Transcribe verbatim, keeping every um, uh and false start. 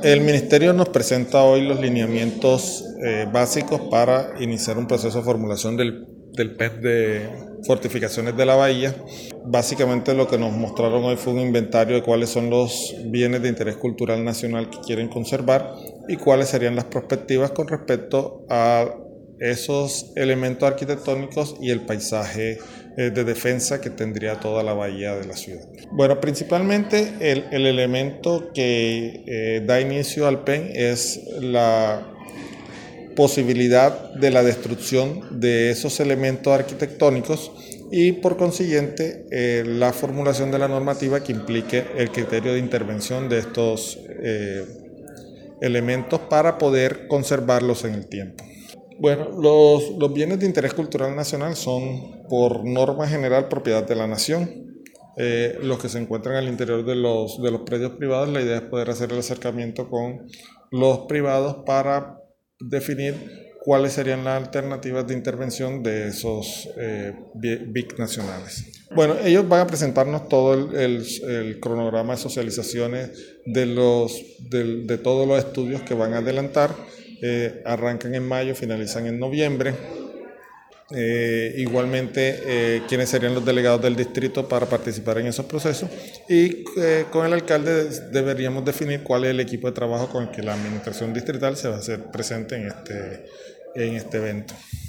El Ministerio nos presenta hoy los lineamientos eh, básicos para iniciar un proceso de formulación del, del P E F de fortificaciones de la bahía. Básicamente lo que nos mostraron hoy fue un inventario de cuáles son los bienes de interés cultural nacional que quieren conservar y cuáles serían las perspectivas con respecto a esos elementos arquitectónicos y el paisaje eh, de defensa que tendría toda la bahía de la ciudad. Bueno, principalmente el, el elemento que eh, da inicio al P E N es la posibilidad de la destrucción de esos elementos arquitectónicos y por consiguiente eh, la formulación de la normativa que implique el criterio de intervención de estos eh, elementos para poder conservarlos en el tiempo. Bueno, los, los bienes de interés cultural nacional son por norma general propiedad de la nación. Eh, los que se encuentran al interior de los, de los predios privados, la idea es poder hacer el acercamiento con los privados para definir cuáles serían las alternativas de intervención de esos eh, B I C nacionales. Bueno, ellos van a presentarnos todo el, el, el cronograma de socializaciones de, los, de, de todos los estudios que van a adelantar. Eh, arrancan en mayo, finalizan en noviembre. Eh, igualmente, eh, quiénes serían los delegados del distrito para participar en esos procesos y eh, con el alcalde deberíamos definir cuál es el equipo de trabajo con el que la administración distrital se va a hacer presente en este, en este evento.